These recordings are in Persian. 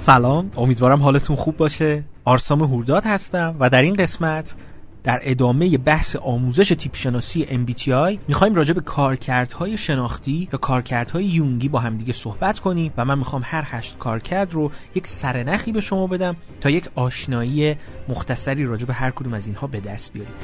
سلام، امیدوارم حالتون خوب باشه. آرسام هورداد هستم و در این قسمت در ادامه بحث آموزش تیپ شناسی MBTI میخوایم راجع به کارکردهای شناختی یا کارکردهای یونگی با همدیگه صحبت کنیم و من میخوام هر 8 کارکرد رو یک سرنخی به شما بدم تا یک آشنایی مختصری راجع به هر کدوم از اینها به دست بیاریم.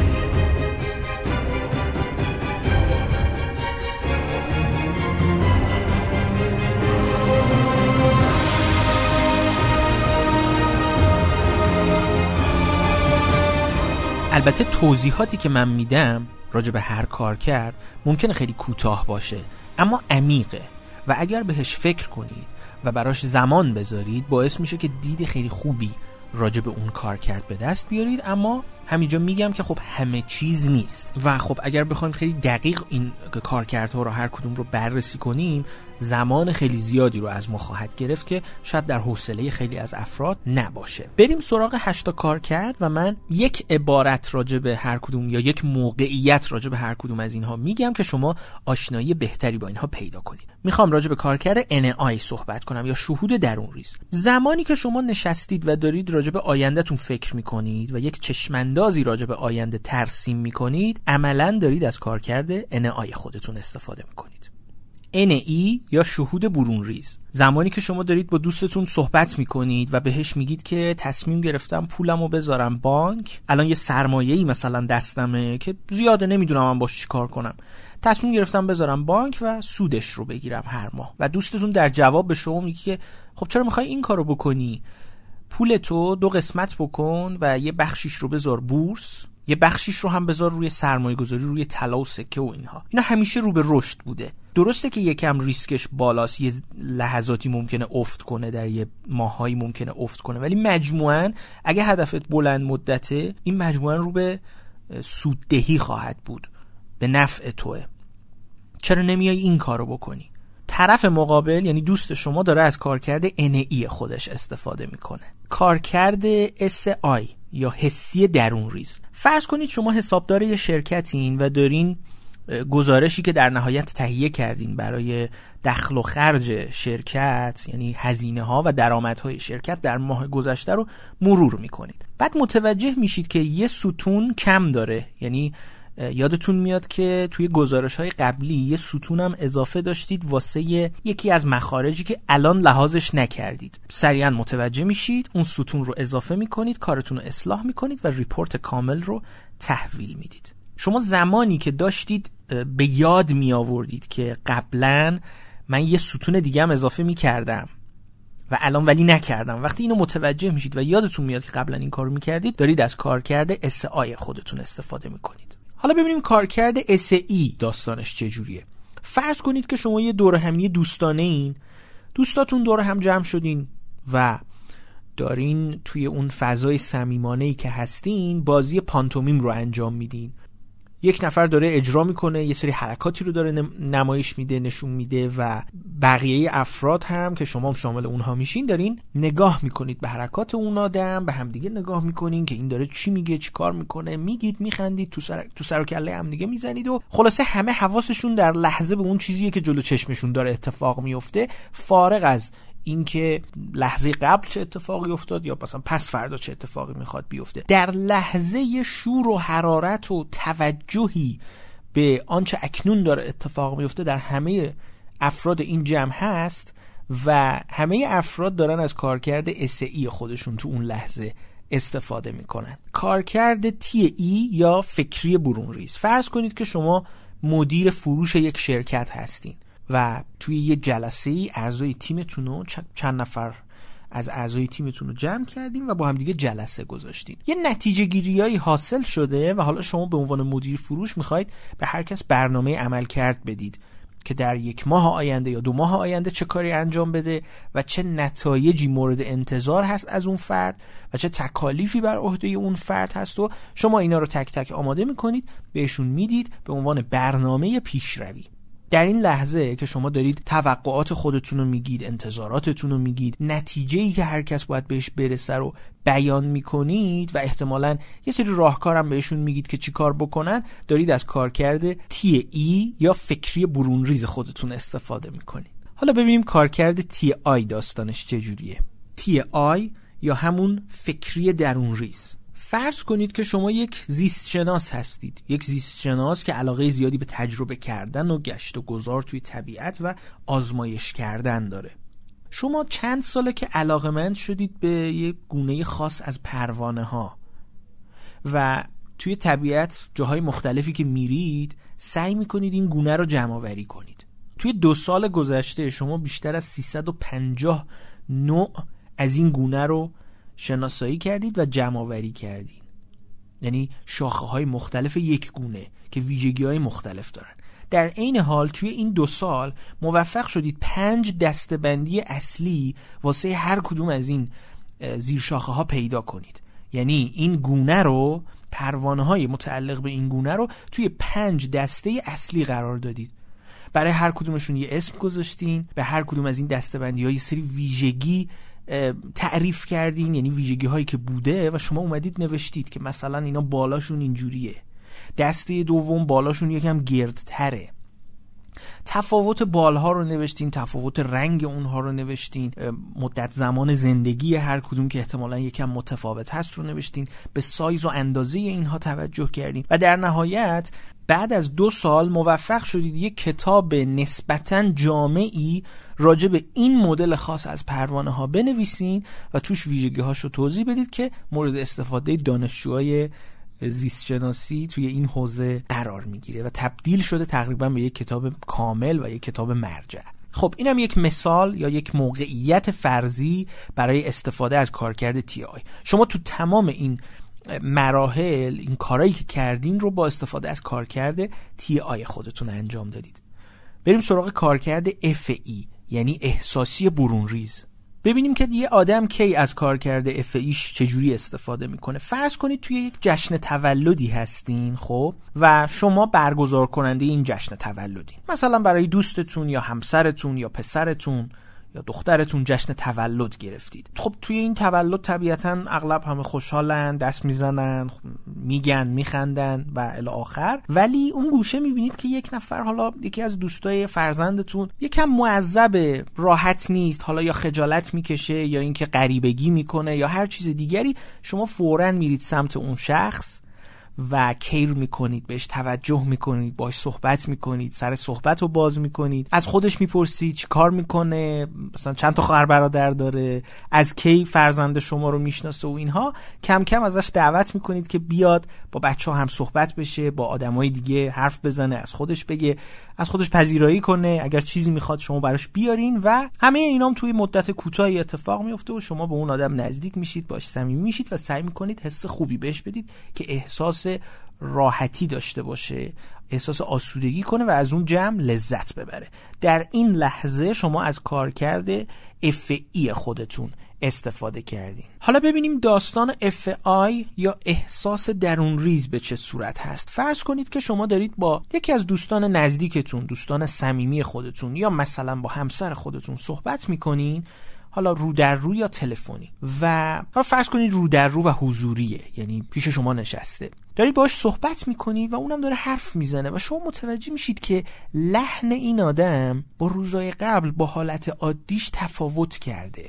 البته توضیحاتی که من میدم راجع به هر کارکرد ممکنه خیلی کوتاه باشه اما عمیقه و اگر بهش فکر کنید و براش زمان بذارید باعث میشه که دید خیلی خوبی راجع به اون کارکرد به دست بیارید. اما همینجا میگم که خب همه چیز نیست و خب اگر بخوایم خیلی دقیق این کارکردها رو هر کدوم رو بررسی کنیم زمان خیلی زیادی رو از ما خواهد گرفت که شاید در حوصله خیلی از افراد نباشه. بریم سراغ 8 کارکرد و من یک عبارت راجع به هر کدوم یا یک موقعیت راجع به هر کدوم از اینها میگم که شما آشنایی بهتری با اینها پیدا کنید. میخوام راجع به کارکرد NI صحبت کنم یا شهود درونریز. زمانی که شما نشستید و دارید راجع به آیندهتون فکر میکنید و یک چشماندازی راجع به آینده ترسیم میکنید عملاً دارید از کارکرد NI خودتون استفاده میکنید. NE یا شهود برونریز. زمانی که شما دارید با دوستتون صحبت میکنید و بهش میگید که تصمیم گرفتم پولمو بذارم بانک، الان یه سرمایه‌ای مثلا دستمه که زیاده نمیدونم من باش چی کار کنم، تصمیم گرفتم بذارم بانک و سودش رو بگیرم هر ماه. و دوستتون در جواب به شما میگه که خب چرا میخوای این کارو بکنی؟ پولتو 2 قسمت بکن و یه بخشیش رو بذار بورس، یه بخشیش رو هم بذار روی سرمایه گذاری روی طلا و سکه و اینها. اینا همیشه رو به رشد بوده. درسته که یکم ریسکش بالاست، یه لحظاتی ممکنه افت کنه، در یه ماهایی ممکنه افت کنه، ولی مجموعاً اگه هدفت بلند مدته این مجموعاً رو به سوددهی خواهد بود، به نفع توه. چرا نمیای این کارو بکنی؟ طرف مقابل یعنی دوست شما داره از کارکرد NE خودش استفاده میکنه. کارکرد SI یا حسی درونریز. فرض کنید شما حسابدار یه شرکتین و دارین گزارشی که در نهایت تهیه کردین برای دخل و خرج شرکت، یعنی هزینه ها و درآمدهای شرکت در ماه گذشته رو مرور میکنید. بعد متوجه میشید که یه ستون کم داره. یعنی یادتون میاد که توی گزارش‌های قبلی یه ستونم اضافه داشتید واسه یکی از مخارجی که الان لحاظش نکردید. سریعا متوجه میشید، اون ستون رو اضافه میکنید، کارتون رو اصلاح میکنید و ریپورت کامل رو تحویل میدید. شما زمانی که داشتید به یاد می آوردید که قبلا من یه ستون دیگه هم اضافه می کردم و الان ولی نکردم، وقتی اینو متوجه میشید و یادتون میاد که قبلا این کارو می کردید دارید از کارکرد SI خودتون استفاده می کنید. حالا ببینیم کارکرد SE داستانش چجوریه. فرض کنید که شما یه دوره همی دوستانه این، دوستاتون دوره هم جمع شدین و دارین توی اون فضای صمیمانه‌ای که هستین بازی پانتومیم رو انجام میدین. یک نفر داره اجرا میکنه، یه سری حرکاتی رو داره نمایش میده، نشون میده و بقیه افراد هم که شما هم شامل اونها میشین دارین نگاه میکنید به حرکات اون آدم، به همدیگه نگاه میکنین که این داره چی میگه، چی کار میکنه، میگید، میخندید، تو سر و کله همدیگه میزنید و خلاصه همه حواسشون در لحظه به اون چیزیه که جلو چشمشون داره اتفاق میفته، فارغ از اینکه لحظه قبل چه اتفاقی افتاد یا مثلا پس فردا چه اتفاقی میخواد بیفته. در لحظه شور و حرارت و توجهی به آنچه اکنون داره اتفاق میفته در همه افراد این جمع هست و همه افراد دارن از کارکرد SE خودشون تو اون لحظه استفاده میکنن. کارکرد TE یا فکری برونریز. فرض کنید که شما مدیر فروش یک شرکت هستین و توی یه جلسه‌ای اعضای تیمتون رو چند نفر از اعضای تیمتون رو جمع کردین و با هم دیگه جلسه گذاشتین. یه نتیجه گیریایی حاصل شده و حالا شما به عنوان مدیر فروش میخواید به هر کس برنامه عملکرد بدید که در 1 ماه آینده یا 2 ماه آینده چه کاری انجام بده و چه نتایجی مورد انتظار هست از اون فرد و چه تکالیفی بر عهده اون فرد هست و شما اینا رو تک تک آماده میکنید، بهشون میدید به عنوان برنامه پیشروی. در این لحظه که شما دارید توقعات خودتون رو میگید، انتظاراتتون رو میگید، نتیجه‌ای که هر کس باید بهش برسه رو بیان میکنید و احتمالاً یه سری راهکارم بهشون میگید که چی کار بکنن، دارید از کارکرد TE یا فکری برونریز خودتون استفاده میکنید. حالا ببینیم کارکرد TI داستانش چجوریه. TI یا همون فکری درون ریز. فرض کنید که شما یک زیست شناس هستید، یک زیست شناس که علاقه زیادی به تجربه کردن و گشت و گذار توی طبیعت و آزمایش کردن داره. شما چند ساله که علاقه‌مند شدید به یک گونه خاص از پروانه ها و توی طبیعت جاهای مختلفی که میرید سعی میکنید این گونه رو جمع آوری کنید. توی 2 سال گذشته شما بیشتر از 350 نوع از این گونه رو شناسایی کردید و جمع آوری کردید. یعنی شاخه های مختلف یک گونه که ویژگی های مختلف دارن. در عین حال توی این 2 سال موفق شدید 5 دسته‌بندی اصلی واسه هر کدوم از این زیر شاخه ها پیدا کنید. یعنی این گونه رو، پروانه های متعلق به این گونه رو توی 5 دسته اصلی قرار دادید. برای هر کدومشون یه اسم گذاشتین، به هر کدوم از این دسته‌بندی ها یه سری ویژگی تعریف کردین، یعنی ویژگی هایی که بوده و شما اومدید نوشتید که مثلا اینا بالاشون اینجوریه، دسته دوم بالاشون یکم گردتره، تفاوت بالها رو نوشتین، تفاوت رنگ اونها رو نوشتین، مدت زمان زندگی هر کدوم که احتمالاً یکم متفاوت هست رو نوشتین، به سایز و اندازه اینها توجه کردین و در نهایت بعد از 2 سال موفق شدید یک کتاب نسبتاً جامعی راجع به این مدل خاص از پروانه ها بنویسین و توش ویژگی هاشو توضیح بدید که مورد استفاده دانشجوهای زیست شناسی توی این حوزه قرار میگیره و تبدیل شده تقریبا به یک کتاب کامل و یک کتاب مرجع. خب اینم یک مثال یا یک موقعیت فرضی برای استفاده از کارکرد TI. شما تو تمام این مراحل این کارهایی که کردین رو با استفاده از کارکرد TI خودتون انجام دادید. بریم سراغ کارکرد FE یعنی احساسی برون ریز. ببینیم که یه آدم کی از کارکرد FEش چجوری استفاده میکنه. فرض کنید توی یک جشن تولدی هستین، خب، و شما برگزار کننده این جشن تولدین. مثلا برای دوستتون یا همسرتون یا پسرتون یا دخترتون جشن تولد گرفتید. خب توی این تولد طبیعتاً اغلب همه خوشحالن، دست میزنن، میگن، میخندن و الی آخر، ولی اون گوشه میبینید که یک نفر، حالا یکی از دوستای فرزندتون، یکم معذب، راحت نیست، حالا یا خجالت میکشه یا اینکه غریبگی میکنه یا هر چیز دیگری. شما فوراً میرید سمت اون شخص و کیر میکنید، بهش توجه میکنید، باش صحبت میکنید، سر صحبت رو باز میکنید، از خودش میپرسید چی کار میکنه، مثلا چند تا خواهر برادر داره، از کی فرزند شما رو میشناسه و اینها. کم کم ازش دعوت میکنید که بیاد با بچه ها هم صحبت بشه، با آدمای دیگه حرف بزنه، از خودش بگه، از خودش پذیرایی کنه، اگر چیزی میخواد شما براش بیارین و همه اینام توی مدت کوتاهی اتفاق میفته و شما به اون آدم نزدیک میشید، باش صمیمی میشید و سعی میکنید حس خوبی بهش بدید که احساس راحتی داشته باشه، احساس آسودگی کنه و از اون جمع لذت ببره. در این لحظه شما از کارکرد FE خودتون استفاده کردین. حالا ببینیم داستان FI یا احساس درون ریز به چه صورت هست. فرض کنید که شما دارید با یکی از دوستان نزدیکتون، دوستان صمیمی خودتون یا مثلا با همسر خودتون صحبت میکنین، حالا رو در رو یا تلفنی، و فرض کنید رو در رو و حضوریه، یعنی پیش شما نشسته، دارید باهاش صحبت میکنید و اونم داره حرف میزنه و شما متوجه میشید که لحن این آدم با روزهای قبل با حالت عادیش تفاوت کرده.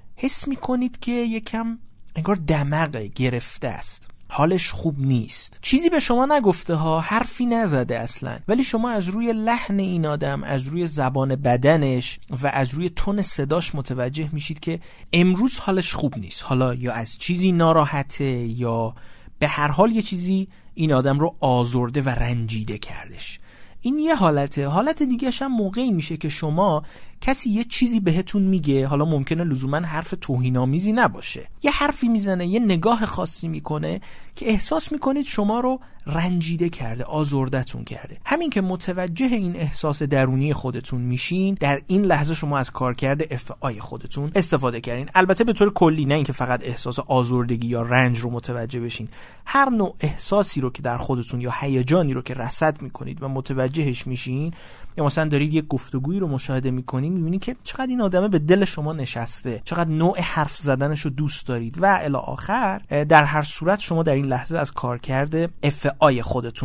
حس میکنید که یکم انگار دماغ گرفته است، حالش خوب نیست، چیزی به شما نگفته ها، حرفی نزده اصلا، ولی شما از روی لحن این آدم، از روی زبان بدنش و از روی تون صداش متوجه میشید که امروز حالش خوب نیست. حالا یا از چیزی ناراحته یا به هر حال یه چیزی این آدم رو آزرده و رنجیده کردش. این یه حالته. حالت دیگه‌ش هم موقعی میشه که شما کسی یه چیزی بهتون میگه، حالا ممکنه لزوما حرف توهین‌آمیزی نباشه، یه حرفی میزنه، یه نگاه خاصی میکنه که احساس میکنید شما رو رنجیده کرده، آزردتون کرده. همین که متوجه این احساس درونی خودتون میشین، در این لحظه شما از کارکرد FI خودتون استفاده کردین. البته به طور کلی، نه اینکه فقط احساس آزردگی یا رنج رو متوجه بشین، هر نوع احساسی رو که در خودتون یا هیجانی رو که رصد میکنید و متوجهش میشین، یا مثلا دارید یک گفتگویی رو مشاهده میکنید، میبینید که چقدر این آدمه به دل شما نشسته، چقدر نوع حرف زدنش رو دوست دارید و الی آخر. در هر صورت شما در این لحظه از کارکرد FI خودتون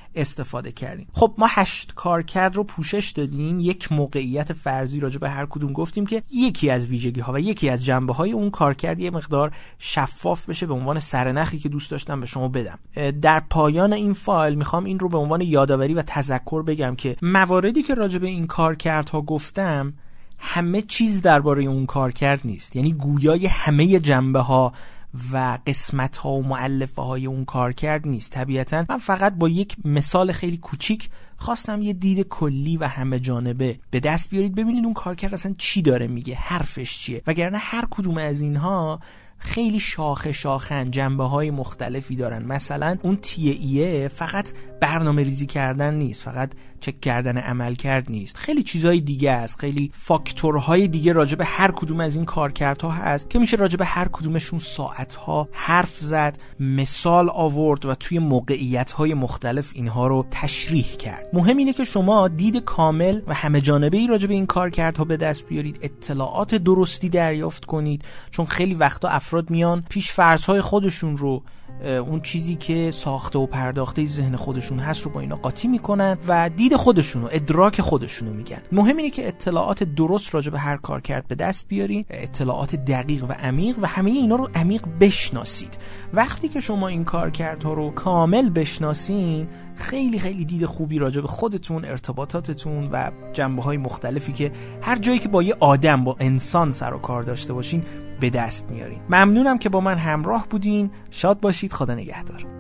استفاده کردیم. خب ما 8 کارکرد رو پوشش دادیم، یک موقعیت فرضی راجع به هر کدوم گفتیم که یکی از ویژگی ها و یکی از جنبه های اون کارکرد یه مقدار شفاف بشه به عنوان سرنخی که دوست داشتم به شما بدم. در پایان این فایل میخوام این رو به عنوان یادآوری و تذکر بگم که مواردی که راجع به این کارکردها گفتم همه چیز درباره اون کارکرد نیست، یعنی گویای همه جنبه ها و قسمت ها و مؤلفه های اون کارکرد نیست. طبیعتا من فقط با یک مثال خیلی کوچیک خواستم یه دید کلی و همه جانبه به دست بیارید، ببینید اون کارکرد اصلا چی داره میگه، حرفش چیه، وگرنه هر کدوم از اینها خیلی شاخن، جنبه های مختلفی دارن. مثلا اون TAE فقط برنامه ریزی کردن نیست، فقط چک کردن عمل کرد نیست، خیلی چیزهای دیگه است، خیلی فاکتورهای دیگه راجع به هر کدوم از این کارکردها هست که میشه راجع به هر کدومشون ساعتها حرف زد، مثال آورد و توی موقعیت‌های مختلف اینها رو تشریح کرد. مهم اینه که شما دید کامل و همه جانبه‌ای راجع به این کارکردها به دست بیارید، اطلاعات درستی دریافت کنید، چون خیلی وقتا افراد میان پیش فرض‌های خودشون رو، اون چیزی که ساخته و پرداخته ذهن خودشون هست رو با اینا قاطی میکنن و دید خودشون رو، ادراک خودشون رو میگن. مهم اینه که اطلاعات درست راجع به هر کارکرد به دست بیارین، اطلاعات دقیق و عمیق، و همه اینا رو عمیق بشناسید. وقتی که شما این کارکردها رو کامل بشناسین، خیلی خیلی دید خوبی راجع به خودتون، ارتباطاتتون و جنبه‌های مختلفی که هر جایی که با یه آدم، با انسان سر و کار داشته باشین به دست میارین. ممنونم که با من همراه بودین. شاد باشید. خدا نگهدار.